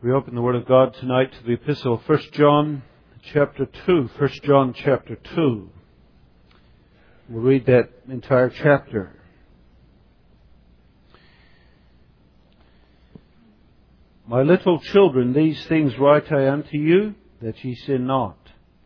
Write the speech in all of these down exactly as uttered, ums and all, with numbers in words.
We open the Word of God tonight to the Epistle of First John chapter two. First John chapter two. We'll read that entire chapter. My little children, these things write I unto you, that ye sin not.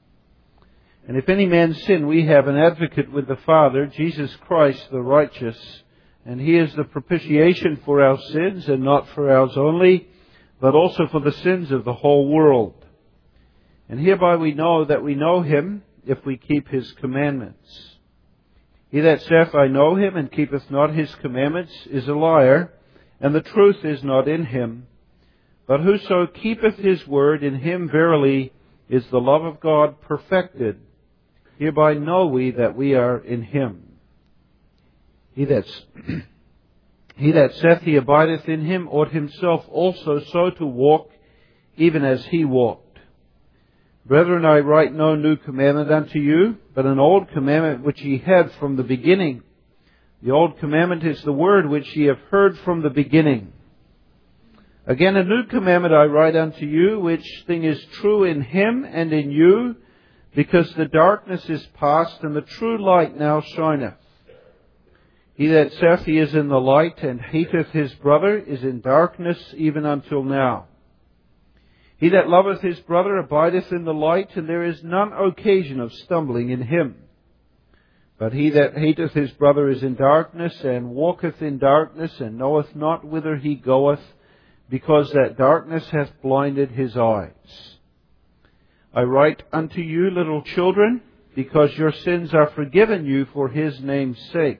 And if any man sin, we have an advocate with the Father, Jesus Christ the righteous, and He is the propitiation for our sins, and not for ours only, but also for the sins of the whole world. And hereby we know that we know Him, if we keep His commandments. He that saith, I know Him, and keepeth not His commandments, is a liar, and the truth is not in him. But whoso keepeth His word, in him verily is the love of God perfected. Hereby know we that we are in Him. He that's... He that saith he abideth in Him ought himself also so to walk, even as He walked. Brethren, I write no new commandment unto you, but an old commandment which ye had from the beginning. The old commandment is the word which ye have heard from the beginning. Again, a new commandment I write unto you, which thing is true in Him and in you, because the darkness is past, and the true light now shineth. He that saith he is in the light, and hateth his brother, is in darkness even until now. He that loveth his brother abideth in the light, and there is none occasion of stumbling in him. But he that hateth his brother is in darkness, and walketh in darkness, and knoweth not whither he goeth, because that darkness hath blinded his eyes. I write unto you, little children, because your sins are forgiven you for His name's sake.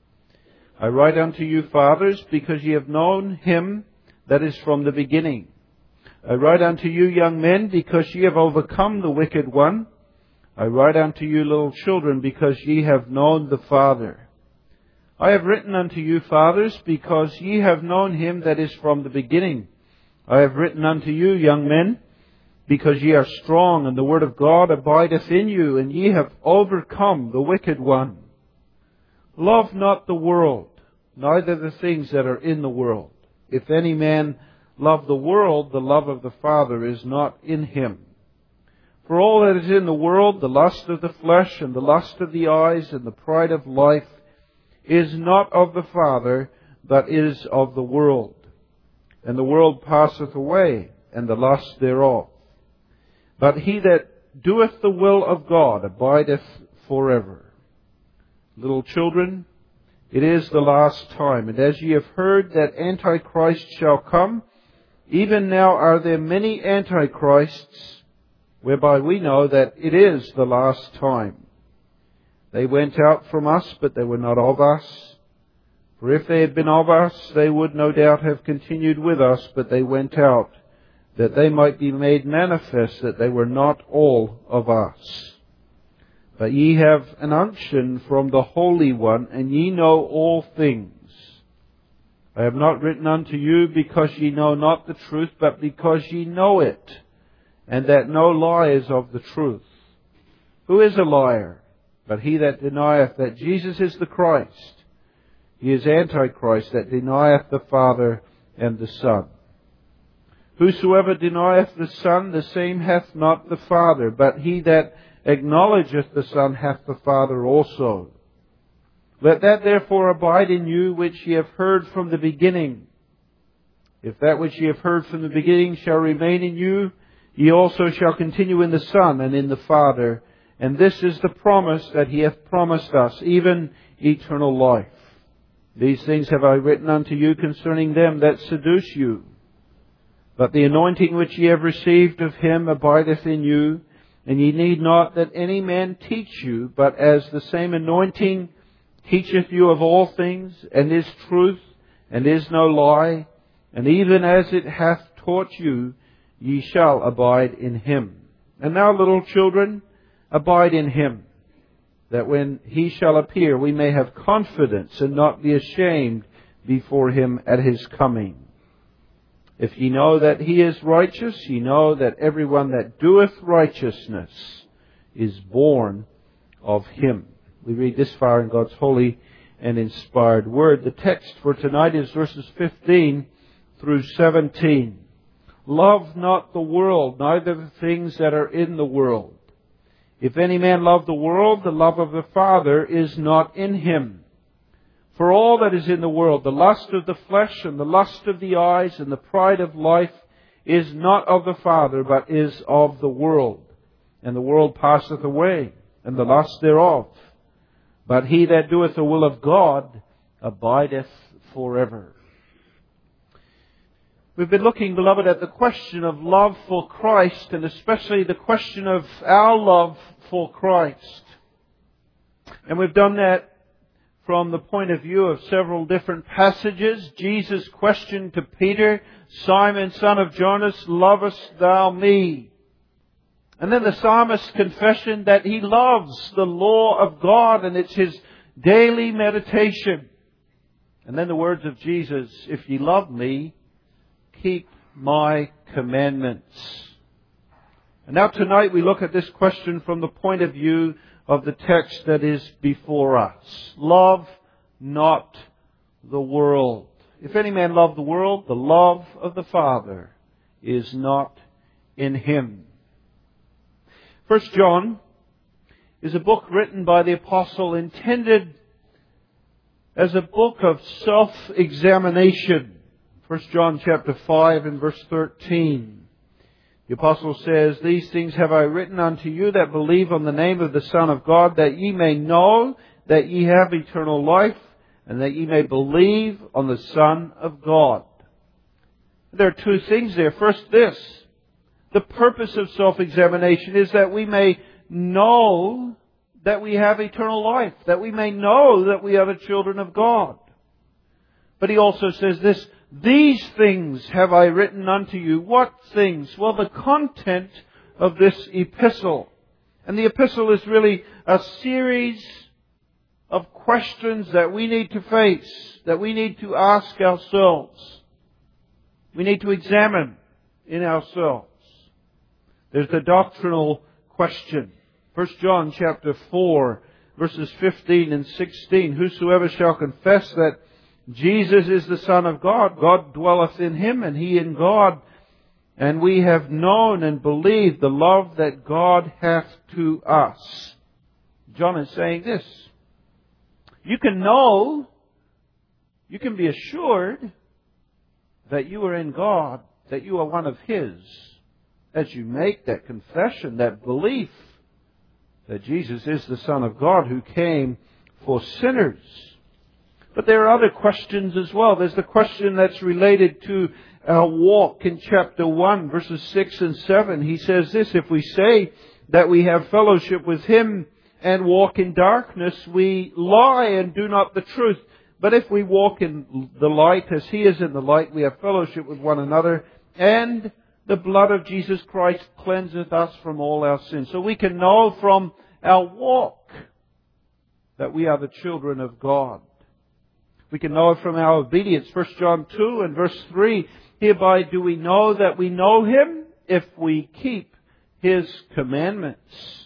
I write unto you, fathers, because ye have known Him that is from the beginning. I write unto you, young men, because ye have overcome the wicked one. I write unto you, little children, because ye have known the Father. I have written unto you, fathers, because ye have known Him that is from the beginning. I have written unto you, young men, because ye are strong, and the word of God abideth in you, and ye have overcome the wicked one. Love not the world, neither the things that are in the world. If any man love the world, the love of the Father is not in him. For all that is in the world, the lust of the flesh, and the lust of the eyes, and the pride of life, is not of the Father, but is of the world. And the world passeth away, and the lust thereof. But he that doeth the will of God abideth forever. Little children, it is the last time, and as ye have heard that Antichrist shall come, even now are there many Antichrists, whereby we know that it is the last time. They went out from us, but they were not of us. For if they had been of us, they would no doubt have continued with us, but they went out, that they might be made manifest that they were not all of us. But ye have an unction from the Holy One, and ye know all things. I have not written unto you because ye know not the truth, but because ye know it, and that no lie is of the truth. Who is a liar, but he that denieth that Jesus is the Christ? He is Antichrist, that denieth the Father and the Son. Whosoever denieth the Son, the same hath not the Father, but he that acknowledgeth the Son hath the Father also. Let that therefore abide in you which ye have heard from the beginning. If that which ye have heard from the beginning shall remain in you, ye also shall continue in the Son and in the Father. And this is the promise that He hath promised us, even eternal life. These things have I written unto you concerning them that seduce you. But the anointing which ye have received of Him abideth in you, and ye need not that any man teach you, but as the same anointing teacheth you of all things, and is truth, and is no lie, and even as it hath taught you, ye shall abide in Him. And now, little children, abide in Him, that when He shall appear, we may have confidence, and not be ashamed before Him at His coming. If ye know that He is righteous, ye know that everyone that doeth righteousness is born of Him. We read this far in God's holy and inspired Word. The text for tonight is verses fifteen through seventeen. love not the world, neither the things that are in the world. If any man love the world, the love of the Father is not in him. For all that is in the world, the lust of the flesh and the lust of the eyes and the pride of life, is not of the Father, but is of the world. And the world passeth away, and the lust thereof. But he that doeth the will of God abideth forever. We've been looking, beloved, at the question of love for Christ, and especially the question of our love for Christ. And we've done that from the point of view of several different passages. Jesus' question to Peter, Simon, son of Jonas, lovest thou me? And then the psalmist's confession that he loves the law of God, and it's his daily meditation. And then the words of Jesus, if ye love me, keep my commandments. And now tonight we look at this question from the point of view of the text that is before us. Love not the world. If any man love the world, the love of the Father is not in him. First John is a book written by the apostle intended as a book of self-examination. First John chapter five and verse thirteen. The apostle says, These things have I written unto you that believe on the name of the Son of God, that ye may know that ye have eternal life, and that ye may believe on the Son of God. There are two things there. First, this. The purpose of self-examination is that we may know that we have eternal life, that we may know that we are the children of God. But he also says this, These things have I written unto you. What things? Well, the content of this epistle. And the epistle is really a series of questions that we need to face, that we need to ask ourselves. We need to examine in ourselves. There's the doctrinal question. First John chapter four, verses fifteen and sixteen. Whosoever shall confess that Jesus is the Son of God, God dwelleth in him, and he in God. And we have known and believed the love that God hath to us. John is saying this. You can know, you can be assured that you are in God, that you are one of His, as you make that confession, that belief that Jesus is the Son of God who came for sinners. But there are other questions as well. There's the question that's related to our walk in chapter one, verses six and seven. He says this, if we say that we have fellowship with Him and walk in darkness, we lie and do not the truth. But if we walk in the light as He is in the light, we have fellowship with one another, and the blood of Jesus Christ cleanseth us from all our sins. So we can know from our walk that we are the children of God. We can know it from our obedience. First John two and verse three, hereby do we know that we know Him if we keep His commandments.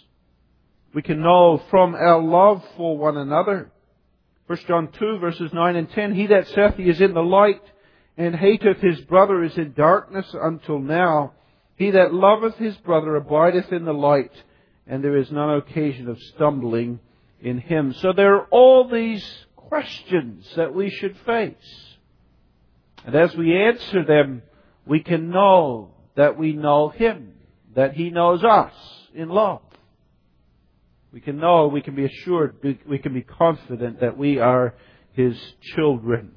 We can know from our love for one another. First John two verses nine and ten, he that saith he is in the light and hateth his brother is in darkness until now. He that loveth his brother abideth in the light, and there is none occasion of stumbling in him. So there are all these questions that we should face. And as we answer them, we can know that we know Him, that He knows us in love. We can know, we can be assured, we can be confident that we are His children.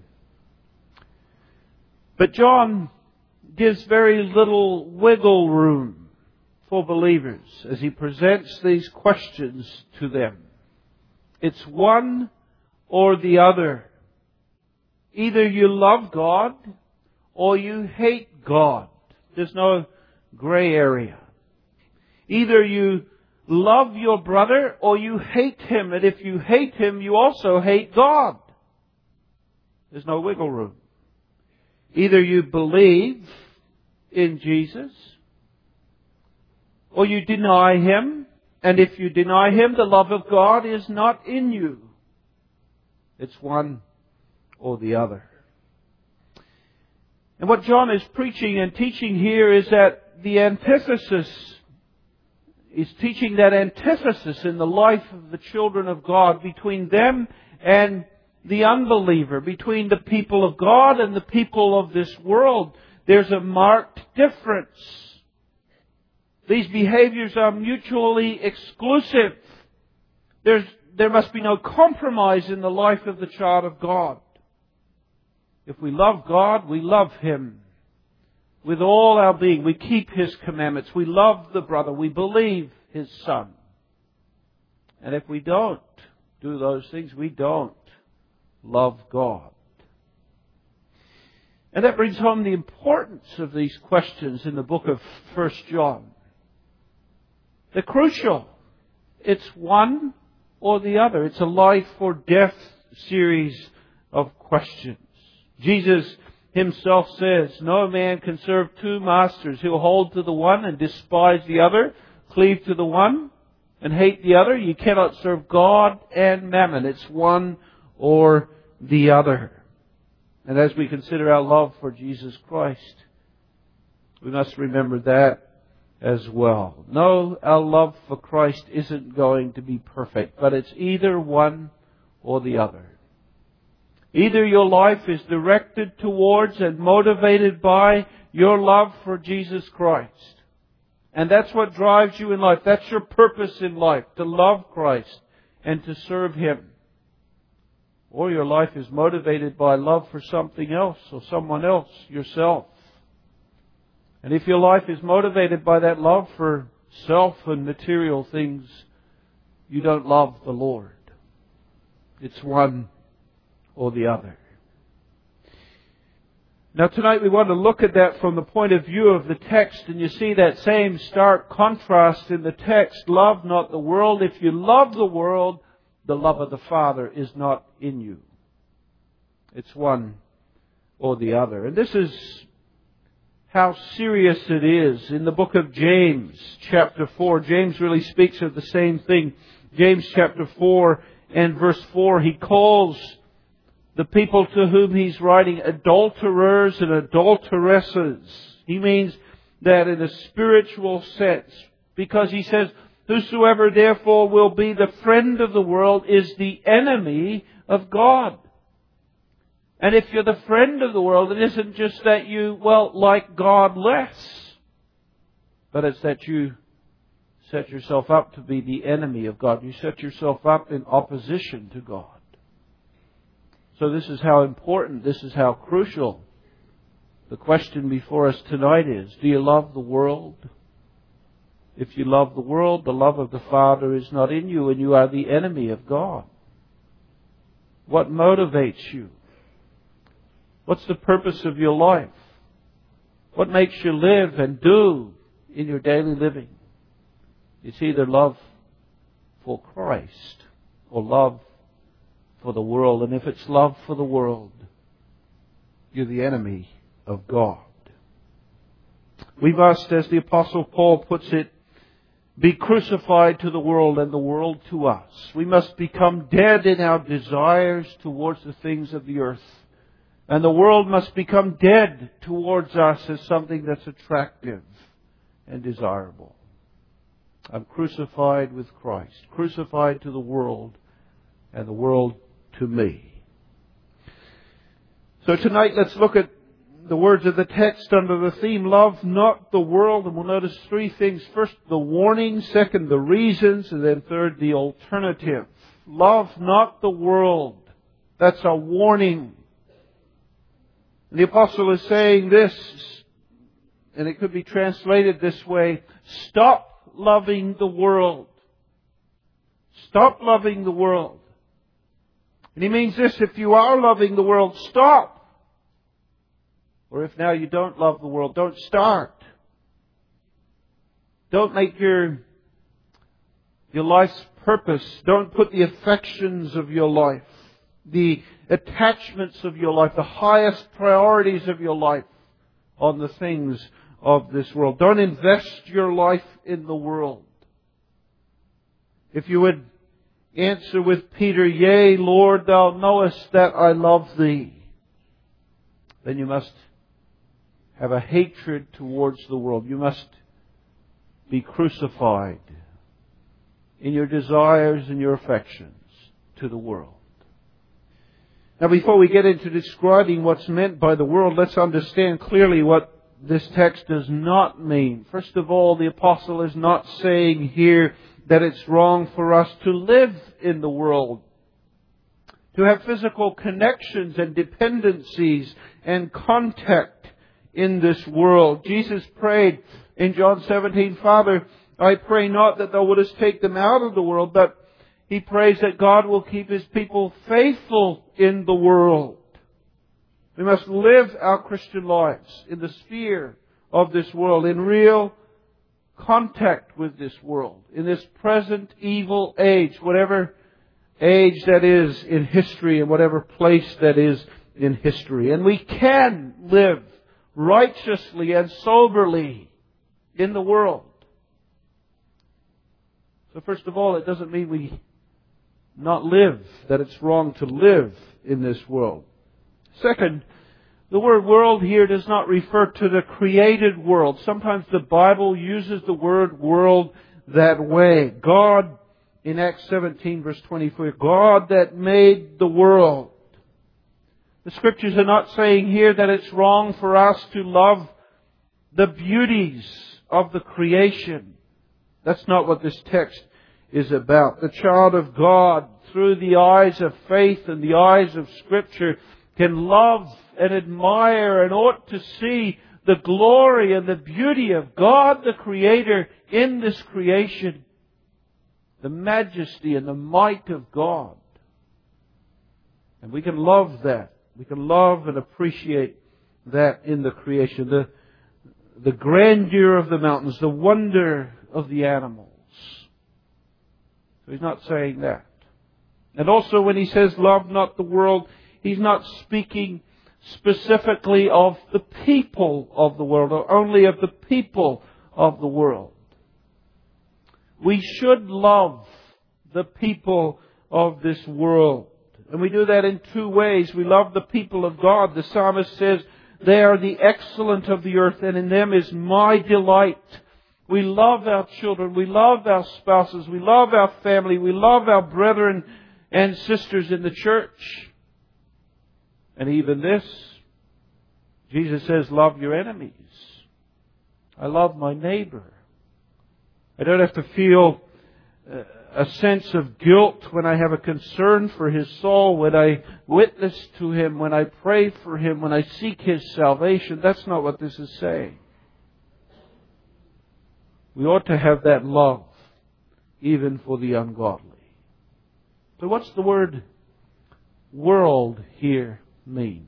But John gives very little wiggle room for believers as he presents these questions to them. It's one or the other. Either you love God or you hate God. There's no gray area. Either you love your brother or you hate him. And if you hate him, you also hate God. There's no wiggle room. Either you believe in Jesus or you deny Him. And if you deny Him, the love of God is not in you. It's one or the other. And what John is preaching and teaching here is that the antithesis, is teaching that antithesis in the life of the children of God between them and the unbeliever, between the people of God and the people of this world. There's a marked difference. These behaviors are mutually exclusive. There's, there must be no compromise in the life of the child of God. If we love God, we love Him with all our being. We keep His commandments. We love the brother. We believe His Son. And if we don't do those things, we don't love God. And that brings home the importance of these questions in the book of First John. They're crucial. It's one or the other. It's a life or death series of questions. Jesus Himself says, "No man can serve two masters. He'll hold to the one and despise the other, cleave to the one and hate the other. You cannot serve God and mammon." It's one or the other. And as we consider our love for Jesus Christ, we must remember that as well. No, our love for Christ isn't going to be perfect, but it's either one or the other. Either your life is directed towards and motivated by your love for Jesus Christ. And that's what drives you in life. That's your purpose in life, to love Christ and to serve Him. Or your life is motivated by love for something else or someone else, yourself. And if your life is motivated by that love for self and material things, you don't love the Lord. It's one or the other. Now tonight we want to look at that from the point of view of the text, and you see that same stark contrast in the text. Love not the world. If you love the world, the love of the Father is not in you. It's one or the other. And this is how serious it is. In the book of James, chapter four, James really speaks of the same thing. James chapter four and verse four, he calls the people to whom he's writing adulterers and adulteresses. He means that in a spiritual sense, because he says, "Whosoever therefore will be the friend of the world is the enemy of God." And if you're the friend of the world, it isn't just that you, well, like God less, but it's that you set yourself up to be the enemy of God. You set yourself up in opposition to God. So this is how important, this is how crucial the question before us tonight is. Do you love the world? If you love the world, the love of the Father is not in you, and you are the enemy of God. What motivates you? What's the purpose of your life? What makes you live and do in your daily living? It's either love for Christ or love for the world. And if it's love for the world, you're the enemy of God. We must, as the Apostle Paul puts it, be crucified to the world and the world to us. We must become dead in our desires towards the things of the earth. And the world must become dead towards us as something that's attractive and desirable. I'm crucified with Christ, crucified to the world and the world to me. So tonight let's look at the words of the text under the theme, love not the world. And we'll notice three things. First, the warning. Second, the reasons. And then third, the alternative. Love not the world. That's a warning. And the apostle is saying this, and it could be translated this way: stop loving the world. Stop loving the world. And he means this: if you are loving the world, stop. Or if now you don't love the world, don't start. Don't make your, your life's purpose, don't put the affections of your life, the attachments of your life, the highest priorities of your life on the things of this world. Don't invest your life in the world. If you would answer with Peter, "Yea, Lord, thou knowest that I love thee," then you must have a hatred towards the world. You must be crucified in your desires and your affections to the world. Now, before we get into describing what's meant by the world, let's understand clearly what this text does not mean. First of all, the apostle is not saying here that it's wrong for us to live in the world, to have physical connections and dependencies and contact in this world. Jesus prayed in John seventeen, Father, I pray not that Thou wouldest take them out of the world, but He prays that God will keep His people faithful in the world. We must live our Christian lives in the sphere of this world, in real contact with this world, in this present evil age, whatever age that is in history and whatever place that is in history. And we can live righteously and soberly in the world. So first of all, it doesn't mean we not live, that it's wrong to live in this world. Second, the word world here does not refer to the created world. Sometimes the Bible uses the word world that way. God, in Acts seventeen verse twenty-four, God that made the world. The Scriptures are not saying here that it's wrong for us to love the beauties of the creation. That's not what this text is about. The child of God, through the eyes of faith and the eyes of Scripture, can love and admire and ought to see the glory and the beauty of God the Creator in this creation. The majesty and the might of God. And we can love that. We can love and appreciate that in the creation. The, the grandeur of the mountains, the wonder of the animals. So He's not saying that. And also when He says, love not the world, He's not speaking specifically of the people of the world, or only of the people of the world. We should love the people of this world. And we do that in two ways. We love the people of God. The psalmist says, they are the excellent of the earth, and in them is my delight. We love our children. We love our spouses. We love our family. We love our brethren and sisters in the church. And even this, Jesus says, love your enemies. I love my neighbor. I don't have to feel a sense of guilt when I have a concern for his soul, when I witness to him, when I pray for him, when I seek his salvation. That's not what this is saying. We ought to have that love, even for the ungodly. So what's the word world here mean?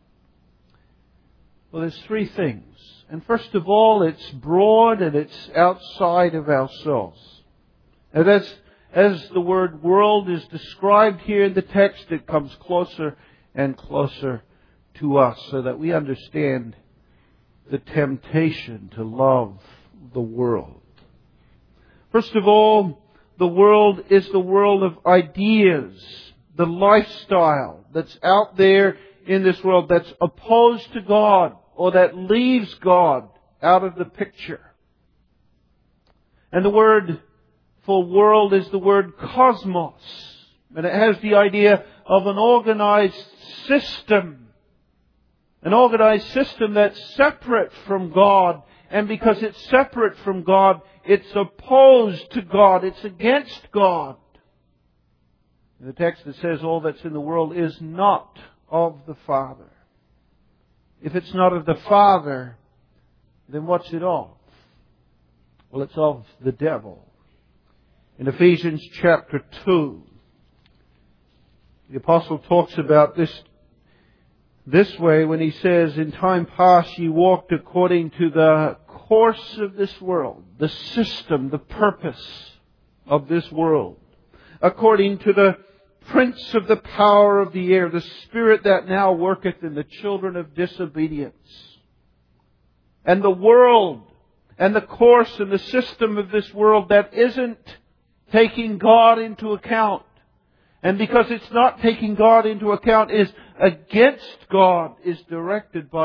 Well, there's three things. And first of all, it's broad and it's outside of ourselves. And as, as the word world is described here in the text, it comes closer and closer to us so that we understand the temptation to love the world. First of all, the world is the world of ideas, the lifestyle that's out there in this world that's opposed to God or that leaves God out of the picture. And the word for world is the word cosmos. And it has the idea of an organized system. An organized system that's separate from God. And because it's separate from God, it's opposed to God. It's against God. In the text it says all that's in the world is not of the Father. If it's not of the Father, then what's it of? Well, it's of the devil. In Ephesians chapter two, the apostle talks about this this way when he says, in time past ye walked according to the course of this world, the system, the purpose of this world, according to the prince of the power of the air, the spirit that now worketh in the children of disobedience. And the world and the course and the system of this world that isn't taking God into account. And because it's not taking God into account, is against God, is directed by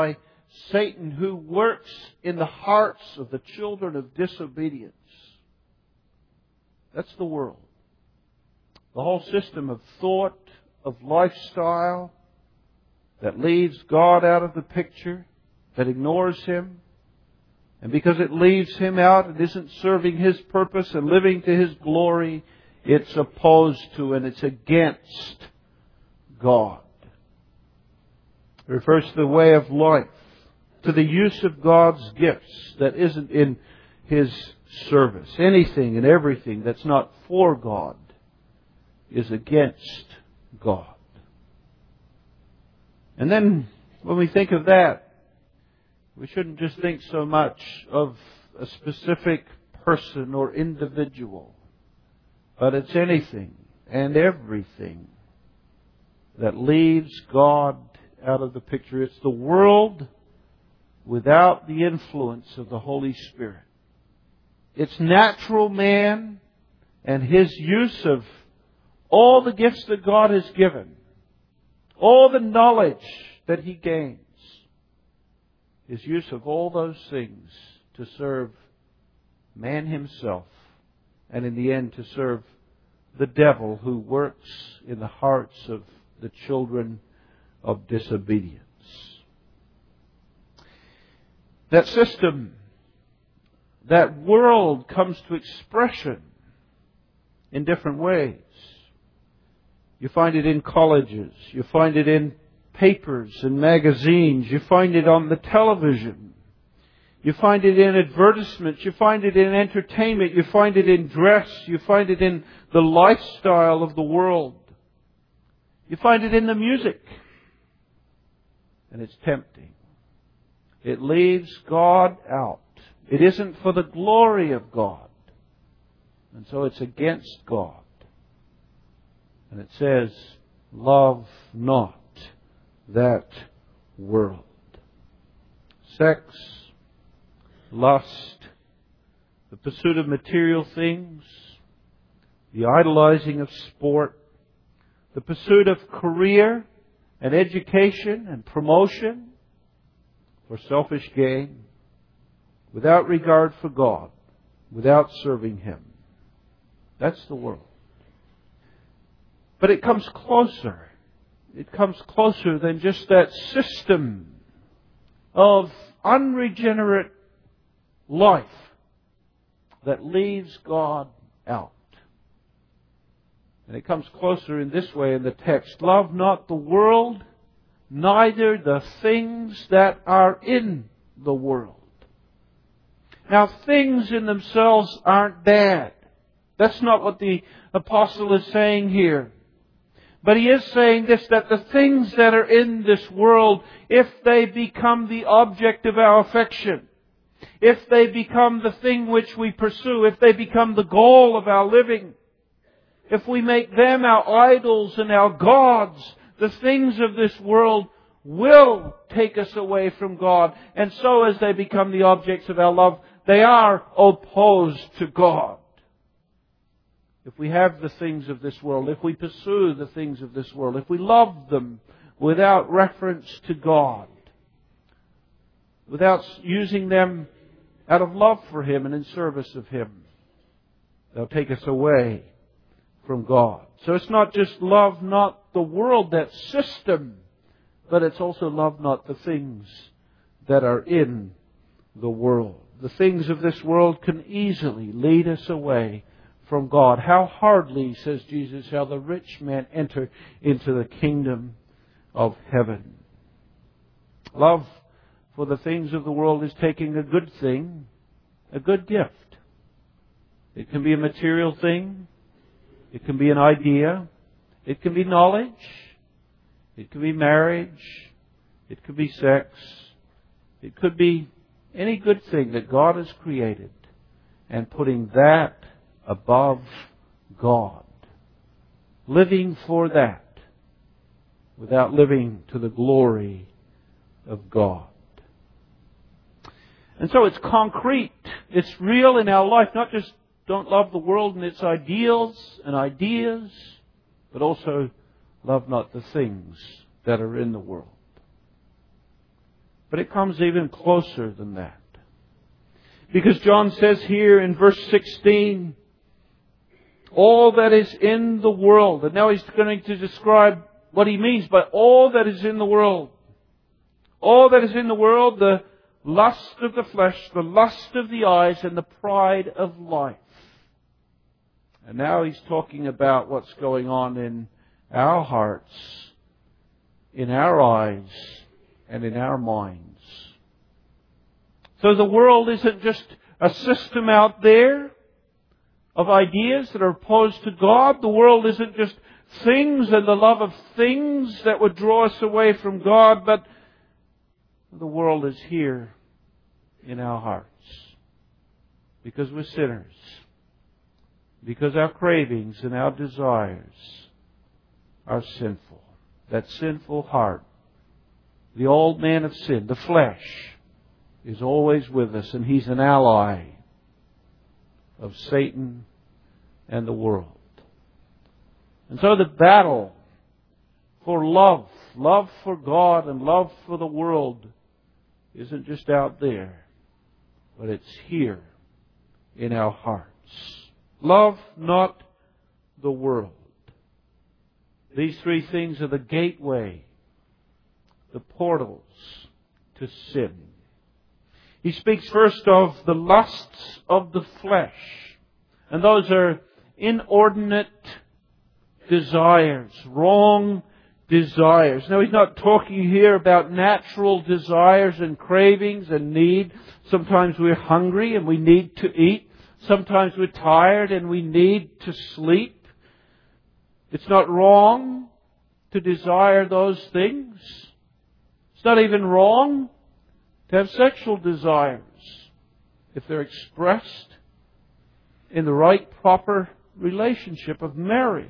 Satan, who works in the hearts of the children of disobedience. That's the world. The whole system of thought, of lifestyle, that leaves God out of the picture, that ignores Him. And because it leaves Him out and isn't serving His purpose and living to His glory, it's opposed to and it's against God. It refers to the way of life, to the use of God's gifts that isn't in His service. Anything and everything that's not for God is against God. And then when we think of that, we shouldn't just think so much of a specific person or individual, but it's anything and everything that leaves God out of the picture. It's the world without the influence of the Holy Spirit. It's natural man and his use of all the gifts that God has given, all the knowledge that he gains, his use of all those things to serve man himself, and in the end to serve the devil who works in the hearts of the children of disobedience. That system, that world comes to expression in different ways. You find it in colleges. You find it in papers and magazines. You find it on the television. You find it in advertisements. You find it in entertainment. You find it in dress. You find it in the lifestyle of the world. You find it in the music. And it's tempting. It leaves God out. It isn't for the glory of God. And so it's against God. And it says, love not that world. Sex, lust, the pursuit of material things, the idolizing of sport, the pursuit of career and education and promotion for selfish gain, without regard for God, without serving Him. That's the world. But it comes closer. It comes closer than just that system of unregenerate life that leaves God out. And it comes closer in this way in the text. Love not the world, neither the things that are in the world. Now, things in themselves aren't bad. That's not what the apostle is saying here. But he is saying this, that the things that are in this world, if they become the object of our affection, if they become the thing which we pursue, if they become the goal of our living, if we make them our idols and our gods, the things of this world will take us away from God. And so as they become the objects of our love, they are opposed to God. If we have the things of this world, if we pursue the things of this world, if we love them without reference to God, without using them out of love for Him and in service of Him, they'll take us away from God. So it's not just love not the world, that system, but it's also love not the things that are in the world. The things of this world can easily lead us away from God. How hardly, says Jesus, shall the rich man enter into the kingdom of heaven. Love for the things of the world is taking a good thing, a good gift. It can be a material thing. It can be an idea. It can be knowledge. It could be marriage. It could be sex. It could be any good thing that God has created, and putting that above God. Living for that without living to the glory of God. And so it's concrete. It's real in our life. Not just don't love the world and its ideals and ideas, but also love not the things that are in the world. But it comes even closer than that. Because John says here in verse sixteen, all that is in the world. And now he's going to describe what he means by all that is in the world. All that is in the world, the lust of the flesh, the lust of the eyes, and the pride of life. And now he's talking about what's going on in our hearts, in our eyes, and in our minds. So the world isn't just a system out there of ideas that are opposed to God. The world isn't just things and the love of things that would draw us away from God, but the world is here in our hearts. Because we're sinners. Because our cravings and our desires are sinful. That sinful heart, the old man of sin, the flesh, is always with us, and he's an ally of Satan and the world. And so the battle for love, love for God and love for the world, isn't just out there, but it's here in our hearts. Love not the world. These three things are the gateway, the portals to sin. He speaks first of the lusts of the flesh. And those are inordinate desires, wrong desires. Now, he's not talking here about natural desires and cravings and need. Sometimes we're hungry and we need to eat. Sometimes we're tired and we need to sleep. It's not wrong to desire those things. It's not even wrong to have sexual desires if they're expressed in the right, proper relationship of marriage.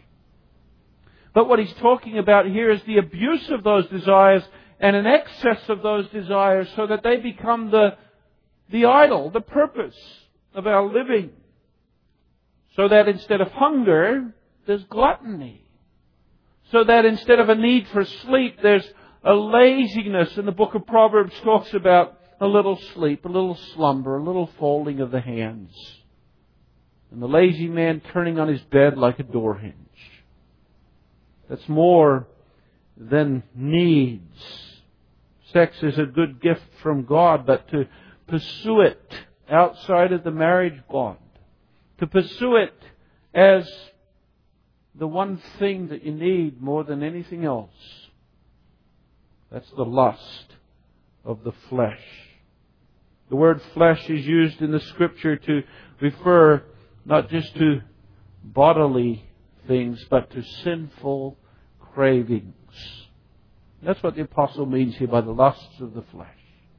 But what he's talking about here is the abuse of those desires and an excess of those desires so that they become the, the idol, the purpose of our living. So that instead of hunger, there's gluttony. So that instead of a need for sleep, there's a laziness. And the book of Proverbs talks about a little sleep, a little slumber, a little folding of the hands. And the lazy man turning on his bed like a door hinge. That's more than needs. Sex is a good gift from God, but to pursue it outside of the marriage bond, to pursue it as the one thing that you need more than anything else, that's the lust of the flesh. The word flesh is used in the Scripture to refer not just to bodily things, but to sinful cravings. That's what the apostle means here by the lusts of the flesh.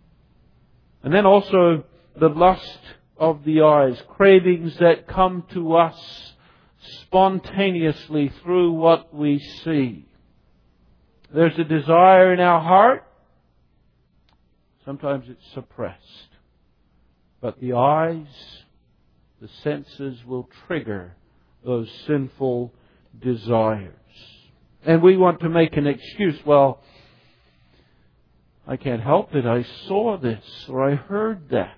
And then also the lust of the eyes, cravings that come to us spontaneously through what we see. There's a desire in our heart. Sometimes it's suppressed. But the eyes, the senses will trigger those sinful desires. And we want to make an excuse. Well, I can't help it. I saw this or I heard that.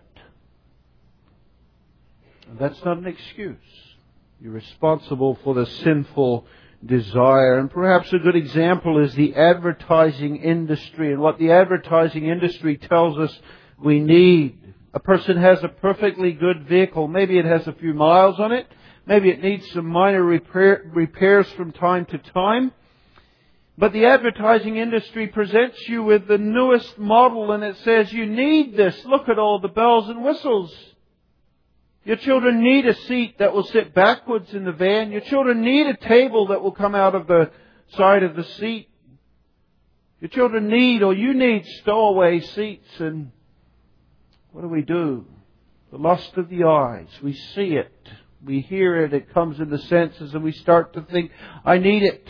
And that's not an excuse. You're responsible for the sinful desire. And perhaps a good example is the advertising industry and what the advertising industry tells us we need. A person has a perfectly good vehicle. Maybe it has a few miles on it. Maybe it needs some minor repair, repairs from time to time. But the advertising industry presents you with the newest model and it says, you need this. Look at all the bells and whistles. Your children need a seat that will sit backwards in the van. Your children need a table that will come out of the side of the seat. Your children need, or you need, stowaway seats. And what do we do? The lust of the eyes. We see it. We hear it. It comes in the senses and we start to think, I need it.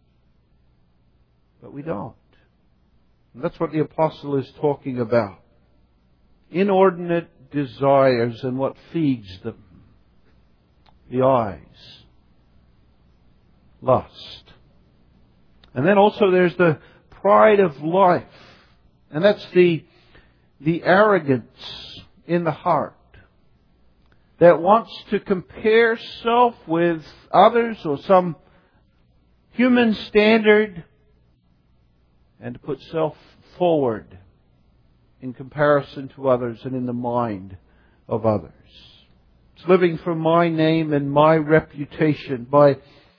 But we don't. And that's what the apostle is talking about. Inordinate desires and what feeds them. The eyes. Lust. And then also there's the pride of life. And that's the, the arrogance in the heart that wants to compare self with others or some human standard and to put self forward in comparison to others and in the mind of others. It's living for my name and my reputation by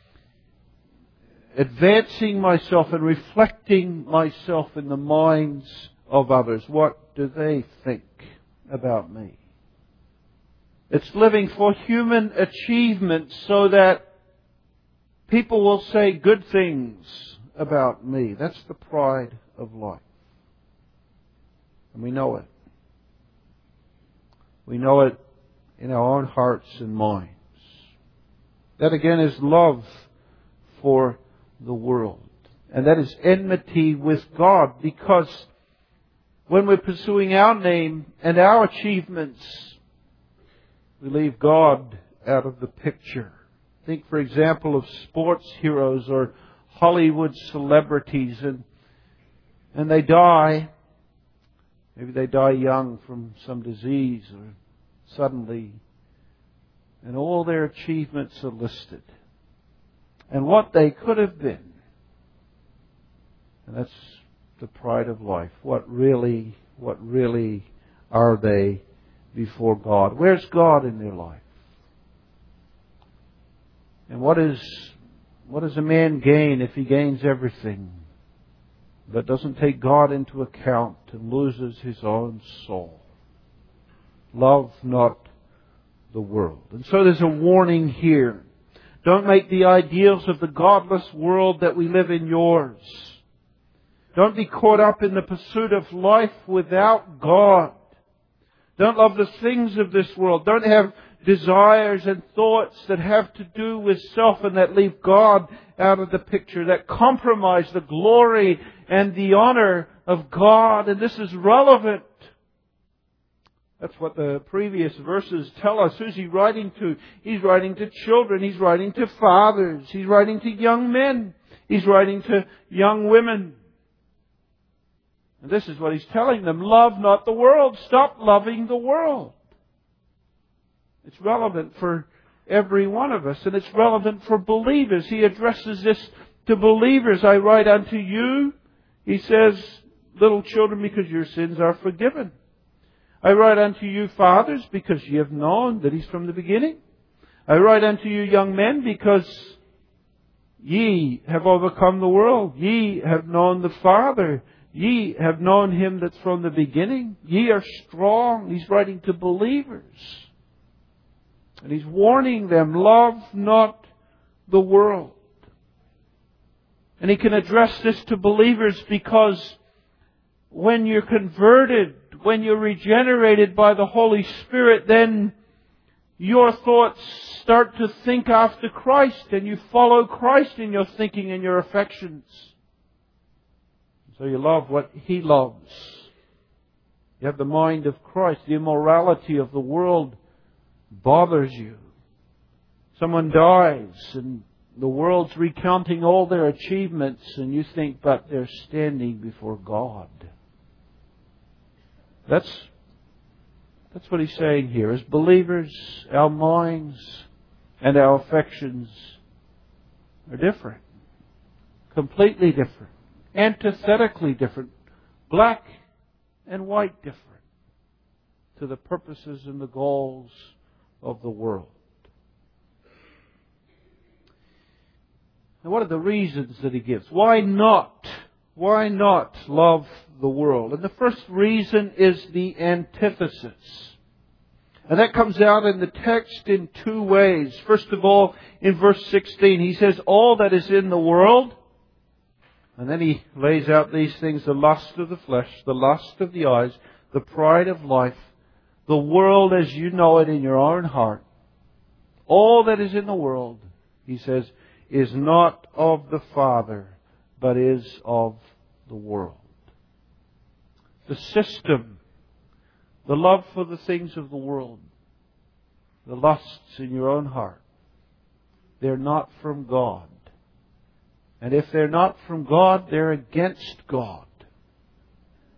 advancing myself and reflecting myself in the minds of others. What do they think about me? It's living for human achievement so that people will say good things about me. That's the pride of life. And we know it. We know it in our own hearts and minds. That again is love for the world. And that is enmity with God, because when we're pursuing our name and our achievements, we leave God out of the picture. Think, for example, of sports heroes or Hollywood celebrities, and and they die. Maybe they die young from some disease or suddenly, and all their achievements are listed and what they could have been. And that's the pride of life. What really, what really are they before God? Where's God in their life? And what is what does a man gain if he gains everything but doesn't take God into account and loses his own soul? Love not the world. And so there's a warning here. Don't make the ideals of the godless world that we live in yours. Don't be caught up in the pursuit of life without God. Don't love the things of this world. Don't have desires and thoughts that have to do with self and that leave God out of the picture, that compromise the glory and the honor of God. And this is relevant. That's what the previous verses tell us. Who's he writing to? He's writing to children. He's writing to fathers. He's writing to young men. He's writing to young women. And this is what he's telling them. Love not the world. Stop loving the world. It's relevant for every one of us, and it's relevant for believers. He addresses this to believers. I write unto you, he says, little children, because your sins are forgiven. I write unto you, fathers, because ye have known that He's from the beginning. I write unto you, young men, because ye have overcome the world. Ye have known the Father. Ye have known Him that's from the beginning. Ye are strong. He's writing to believers. And He's warning them, love not the world. And He can address this to believers because when you're converted, when you're regenerated by the Holy Spirit, then your thoughts start to think after Christ, and you follow Christ in your thinking and your affections. So you love what He loves. You have the mind of Christ. The immorality of the world bothers you. Someone dies and the world's recounting all their achievements, and you think, but they're standing before God. That's that's what he's saying here. As believers, our minds and our affections are different. Completely different. Antithetically different. Black and white different to the purposes and the goals of the world. And what are the reasons that he gives? Why not? Why not love the world? And the first reason is the antithesis. And that comes out in the text in two ways. First of all, in verse sixteen, he says, all that is in the world. And then he lays out these things, the lust of the flesh, the lust of the eyes, the pride of life, the world as you know it in your own heart. All that is in the world, he says, is not of the Father, but is of the world. The system, the love for the things of the world, the lusts in your own heart, they're not from God. And if they're not from God, they're against God.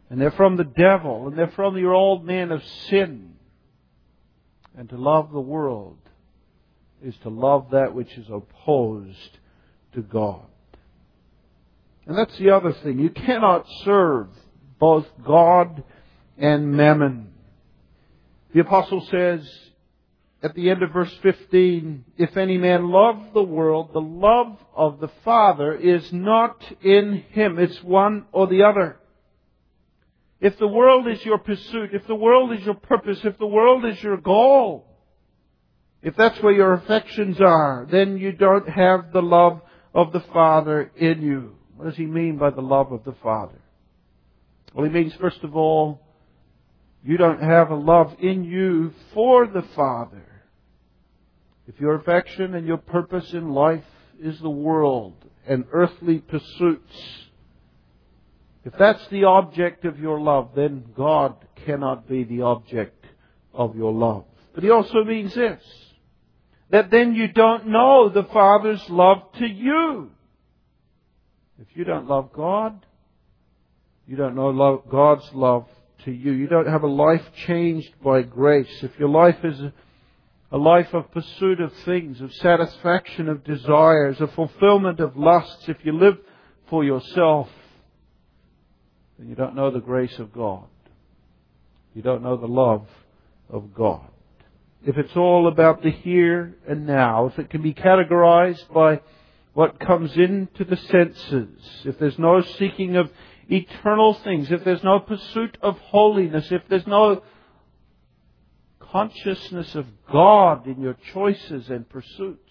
And they're from the devil. And they're from your old man of sin. And to love the world is to love that which is opposed to God. And that's the other thing. You cannot serve both God and mammon. The apostle says at the end of verse fifteen, if any man love the world, the love of the Father is not in him. It's one or the other. If the world is your pursuit, if the world is your purpose, if the world is your goal, if that's where your affections are, then you don't have the love of the Father in you. What does he mean by the love of the Father? Well, he means, first of all, you don't have a love in you for the Father. If your affection and your purpose in life is the world and earthly pursuits, if that's the object of your love, then God cannot be the object of your love. But he also means this, that then you don't know the Father's love to you. If you don't love God, you don't know God's love to you. You don't have a life changed by grace. If your life is a life of pursuit of things, of satisfaction of desires, of fulfillment of lusts, if you live for yourself, then you don't know the grace of God. You don't know the love of God. If it's all about the here and now, if it can be categorized by what comes into the senses, if there's no seeking of eternal things, if there's no pursuit of holiness, if there's no consciousness of God in your choices and pursuits,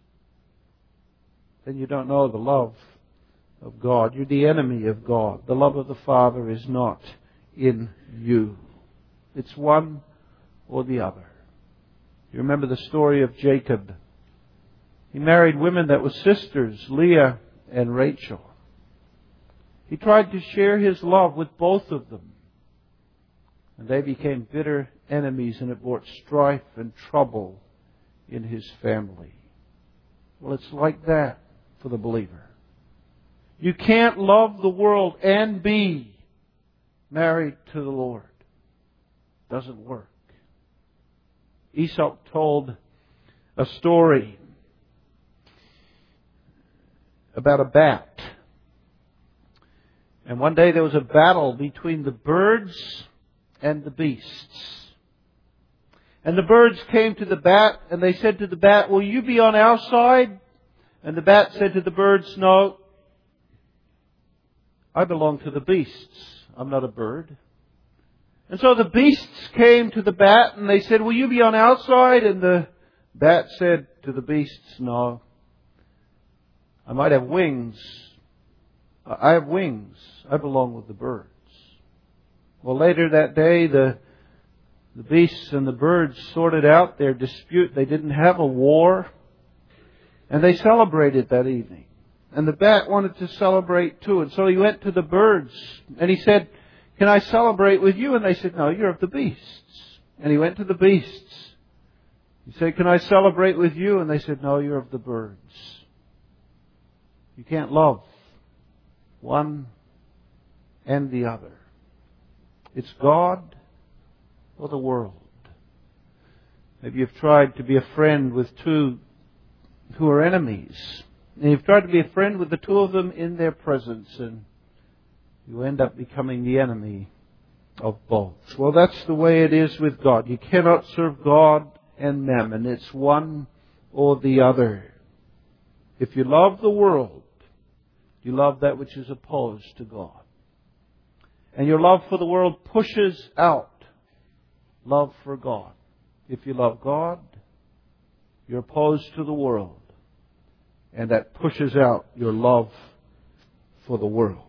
then you don't know the love of God. You're the enemy of God. The love of the Father is not in you. It's one or the other. You remember the story of Jacob. He married women that were sisters, Leah and Rachel. He tried to share his love with both of them. And they became bitter enemies, and it brought strife and trouble in his family. Well, it's like that for the believer. You can't love the world and be married to the Lord. It doesn't work. Aesop told a story about a bat. And one day there was a battle between the birds and the beasts. And the birds came to the bat and they said to the bat, will you be on our side? And the bat said to the birds, no, I belong to the beasts. I'm not a bird. And so the beasts came to the bat and they said, will you be on our side? And the bat said to the beasts, no, I might have wings. I have wings. I belong with the birds. Well, later that day, the the beasts and the birds sorted out their dispute. They didn't have a war. And they celebrated that evening. And the bat wanted to celebrate too. And so he went to the birds and he said, can I celebrate with you? And they said, no, you're of the beasts. And he went to the beasts. He said, can I celebrate with you? And they said, no, you're of the birds. You can't love one and the other. It's God or the world. Maybe you've tried to be a friend with two who are enemies. And you've tried to be a friend with the two of them in their presence, and you end up becoming the enemy of both. Well, that's the way it is with God. You cannot serve God and mammon. It's one or the other. If you love the world, you love that which is opposed to God. And your love for the world pushes out love for God. If you love God, you're opposed to the world. And that pushes out your love for the world.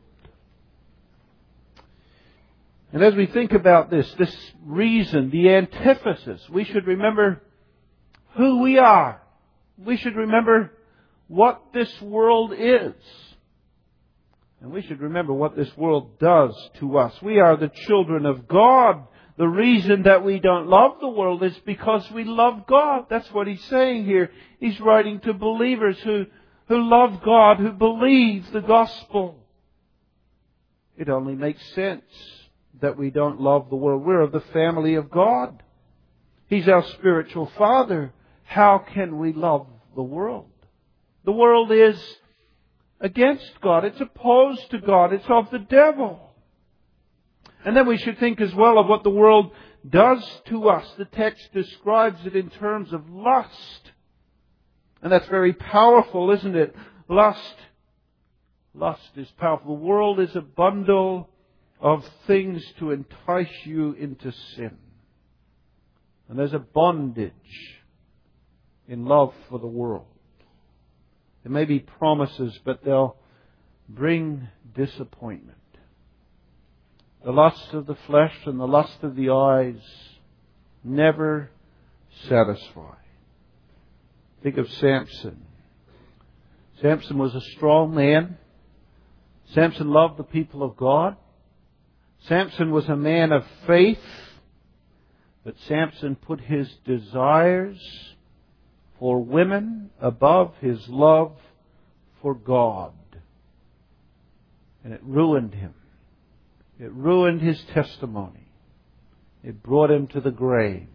And as we think about this, this reason, the antithesis, we should remember who we are. We should remember what this world is. And we should remember what this world does to us. We are the children of God. The reason that we don't love the world is because we love God. That's what he's saying here. He's writing to believers who, who love God, who believe the gospel. It only makes sense that we don't love the world. We're of the family of God. He's our spiritual Father. How can we love the world? The world is against God. It's opposed to God. It's of the devil. And then we should think as well of what the world does to us. The text describes it in terms of lust. And that's very powerful, isn't it? Lust. Lust is powerful. The world is a bundle of things to entice you into sin. And there's a bondage in love for the world. There may be promises, but they'll bring disappointment. The lust of the flesh and the lust of the eyes never satisfy. Think of Samson. Samson was a strong man. Samson loved the people of God. Samson was a man of faith. But Samson put his desires for women above his love for God. And it ruined him. It ruined his testimony. It brought him to the grave.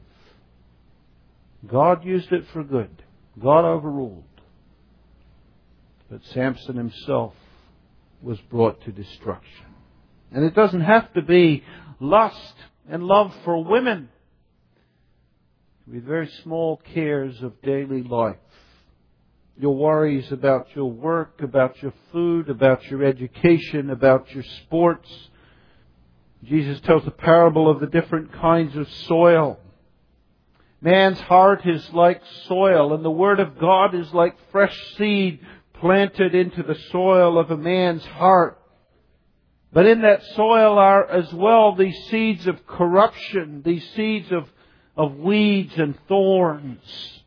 God used it for good. God overruled. But Samson himself was brought to destruction. And it doesn't have to be lust and love for women. It can be very small cares of daily life. Your worries about your work, about your food, about your education, about your sports. Jesus tells a parable of the different kinds of soil. Man's heart is like soil, and the Word of God is like fresh seed planted into the soil of a man's heart. But in that soil are as well these seeds of corruption, these seeds of, of weeds and thorns.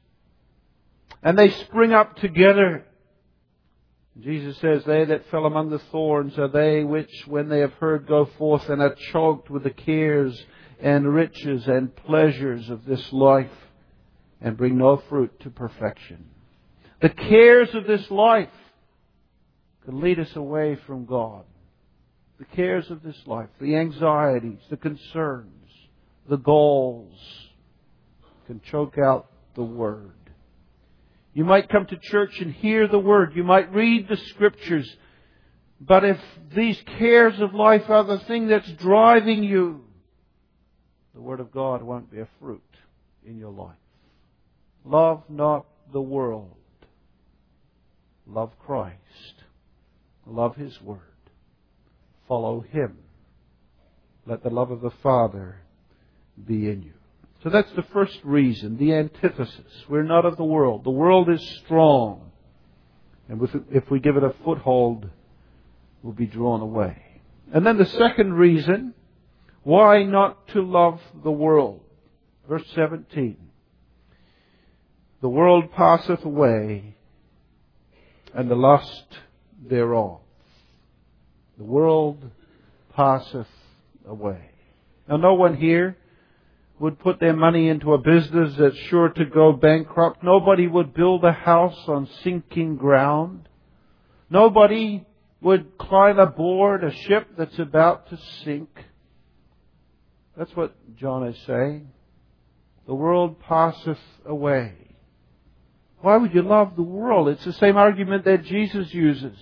And they spring up together. Jesus says, they that fell among the thorns are they which, when they have heard, go forth and are choked with the cares and riches and pleasures of this life, and bring no fruit to perfection. The cares of this life can lead us away from God. The cares of this life, the anxieties, the concerns, the goals can choke out the Word. You might come to church and hear the Word. You might read the Scriptures. But if these cares of life are the thing that's driving you, the Word of God won't bear fruit in your life. Love not the world. Love Christ. Love His Word. Follow Him. Let the love of the Father be in you. So that's the first reason, the antithesis. We're not of the world. The world is strong. And if we give it a foothold, we'll be drawn away. And then the second reason, why not to love the world? Verse seventeen. The world passeth away, and the lust thereof. The world passeth away. Now, no one here would put their money into a business that's sure to go bankrupt. Nobody would build a house on sinking ground. Nobody would climb aboard a ship that's about to sink. That's what John is saying. The world passeth away. Why would you love the world? It's the same argument that Jesus uses.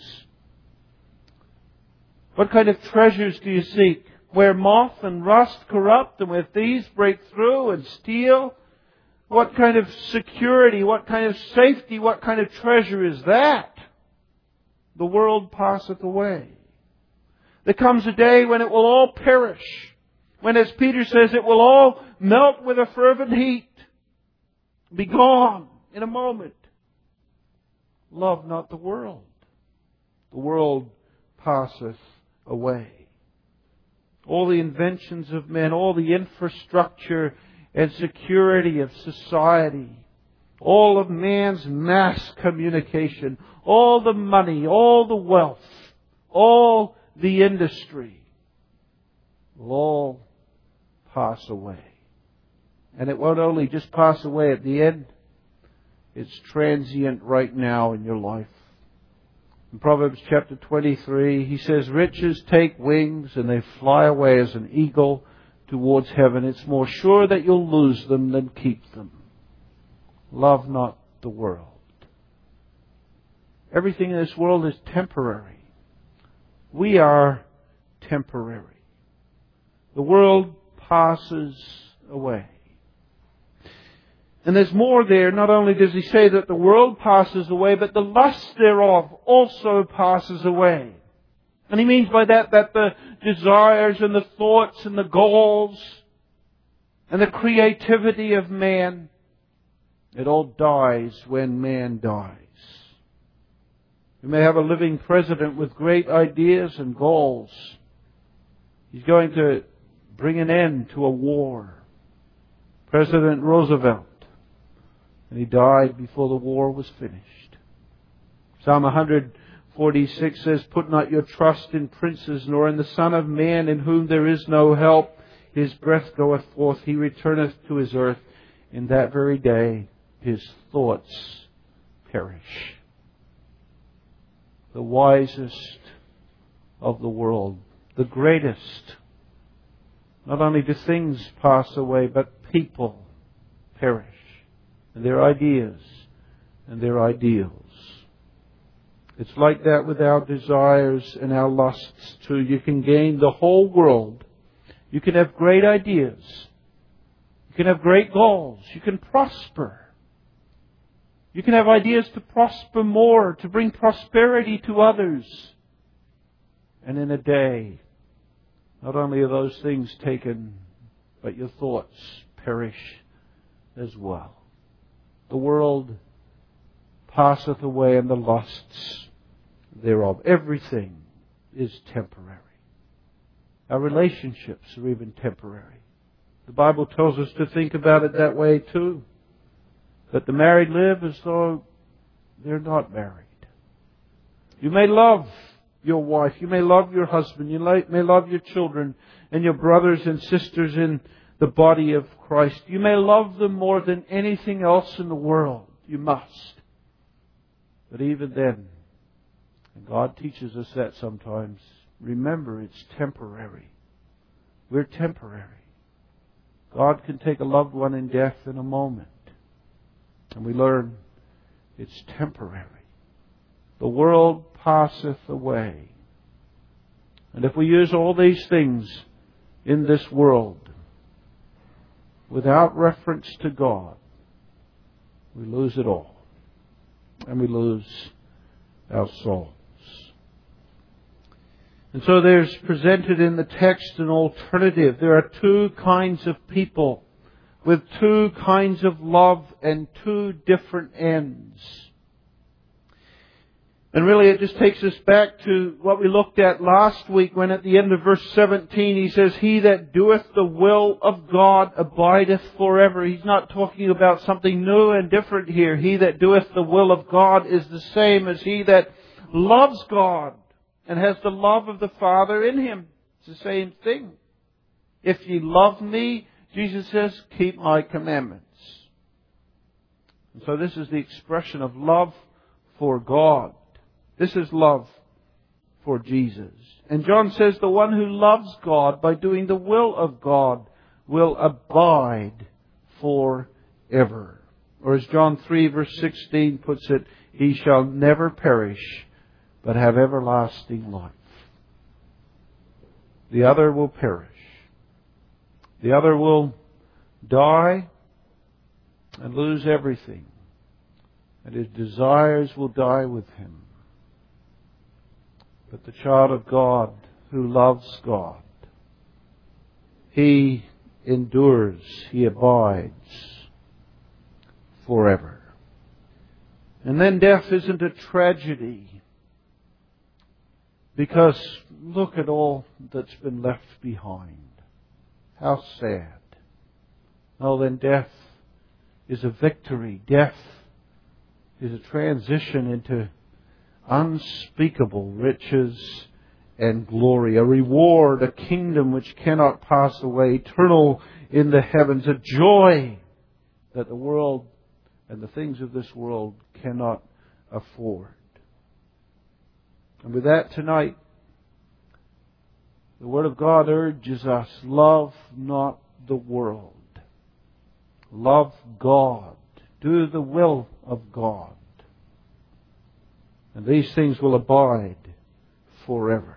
What kind of treasures do you seek? Where moth and rust corrupt and where thieves break through and steal? What kind of security, what kind of safety, what kind of treasure is that? The world passeth away. There comes a day when it will all perish. When, as Peter says, it will all melt with a fervent heat. Be gone in a moment. Love not the world. The world passeth away. All the inventions of men, all the infrastructure and security of society, all of man's mass communication, all the money, all the wealth, all the industry will all pass away. And it won't only just pass away at the end, it's transient right now in your life. In Proverbs chapter twenty-three, he says, riches take wings and they fly away as an eagle towards heaven. It's more sure that you'll lose them than keep them. Love not the world. Everything in this world is temporary. We are temporary. The world passes away. And there's more there. Not only does he say that the world passes away, but the lust thereof also passes away. And he means by that that the desires and the thoughts and the goals and the creativity of man, it all dies when man dies. We may have a living president with great ideas and goals. He's going to bring an end to a war. President Roosevelt. And he died before the war was finished. Psalm one forty-six says, put not your trust in princes, nor in the Son of Man, in whom there is no help. His breath goeth forth, he returneth to his earth. In that very day his thoughts perish. The wisest of the world, the greatest. Not only do things pass away, but people perish. And their ideas and their ideals. It's like that with our desires and our lusts too. You can gain the whole world. You can have great ideas. You can have great goals. You can prosper. You can have ideas to prosper more, to bring prosperity to others. And in a day, not only are those things taken, but your thoughts perish as well. The world passeth away and the lusts thereof. Everything is temporary. Our relationships are even temporary. The Bible tells us to think about it that way too. That the married live as though they're not married. You may love your wife. You may love your husband. You may love your children and your brothers and sisters in the body of Christ. You may love them more than anything else in the world. You must. But even then, and God teaches us that sometimes, remember it's temporary. We're temporary. God can take a loved one in death in a moment. And we learn it's temporary. The world passeth away. And if we use all these things in this world without reference to God, we lose it all. And we lose our souls. And so there's presented in the text an alternative. There are two kinds of people with two kinds of love and two different ends. And really it just takes us back to what we looked at last week when at the end of verse seventeen he says, he that doeth the will of God abideth forever. He's not talking about something new and different here. He that doeth the will of God is the same as he that loves God and has the love of the Father in him. It's the same thing. If ye love me, Jesus says, keep my commandments. And so this is the expression of love for God. This is love for Jesus. And John says the one who loves God by doing the will of God will abide forever. Or as John three verse sixteen puts it, he shall never perish, but have everlasting life. The other will perish. The other will die and lose everything. And his desires will die with him. But the child of God who loves God, he endures, he abides forever. And then death isn't a tragedy. Because look at all that's been left behind. How sad. Oh, then death is a victory. Death is a transition into unspeakable riches and glory. A reward, a kingdom which cannot pass away, eternal in the heavens. A joy that the world and the things of this world cannot afford. And with that tonight, the Word of God urges us, love not the world. Love God. Do the will of God. And these things will abide forever.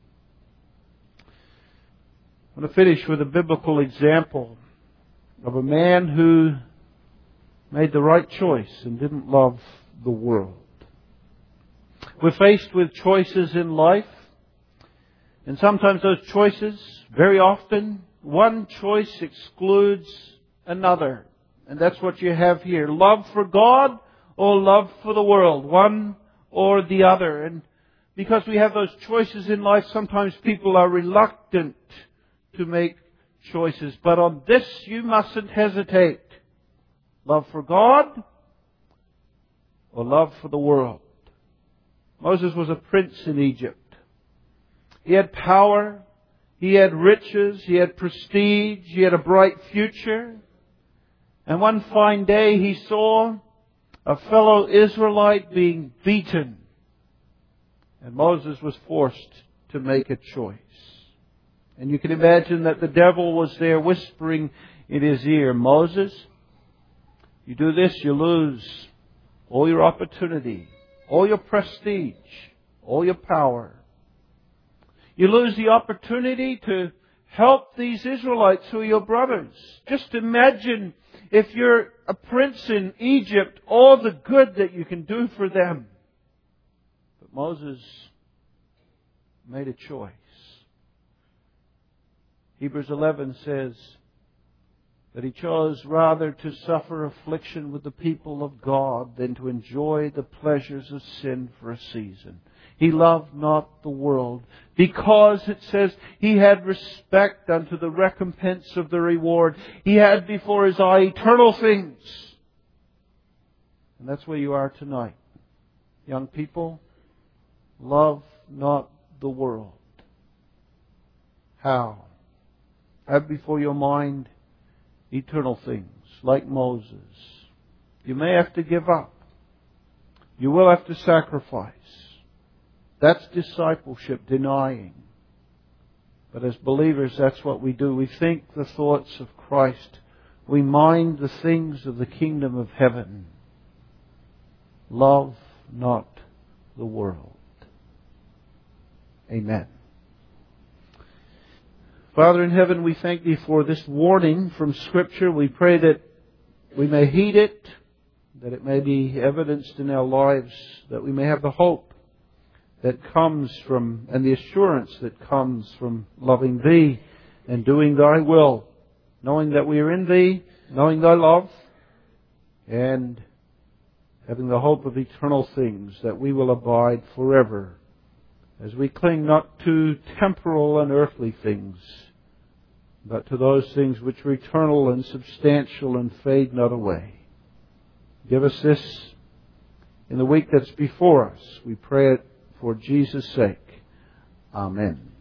I want to finish with a biblical example of a man who made the right choice and didn't love the world. We're faced with choices in life, and sometimes those choices, very often, one choice excludes another. And that's what you have here. Love for God or love for the world. One or the other. And because we have those choices in life, sometimes people are reluctant to make choices. But on this, you mustn't hesitate. Love for God or love for the world. Moses was a prince in Egypt. He had power. He had riches. He had prestige. He had a bright future. And one fine day he saw a fellow Israelite being beaten. And Moses was forced to make a choice. And you can imagine that the devil was there whispering in his ear, Moses, you do this, you lose all your opportunity, all your prestige, all your power. You lose the opportunity to help these Israelites who are your brothers. Just imagine if you're a prince in Egypt, all the good that you can do for them. But Moses made a choice. Hebrews eleven says that he chose rather to suffer affliction with the people of God than to enjoy the pleasures of sin for a season. He loved not the world because, it says, he had respect unto the recompense of the reward. He had before his eye eternal things. And that's where you are tonight. Young people, love not the world. How? Have before your mind eternal things, like Moses. You may have to give up. You will have to sacrifice. That's discipleship, denying. But as believers, that's what we do. We think the thoughts of Christ. We mind the things of the kingdom of heaven. Love not the world. Amen. Father in heaven, we thank Thee for this warning from Scripture. We pray that we may heed it, that it may be evidenced in our lives, that we may have the hope that comes from, and the assurance that comes from loving Thee and doing Thy will, knowing that we are in Thee, knowing Thy love, and having the hope of eternal things, that we will abide forever as we cling not to temporal and earthly things, but to those things which are eternal and substantial and fade not away. Give us this in the week that's before us. We pray it for Jesus' sake. Amen.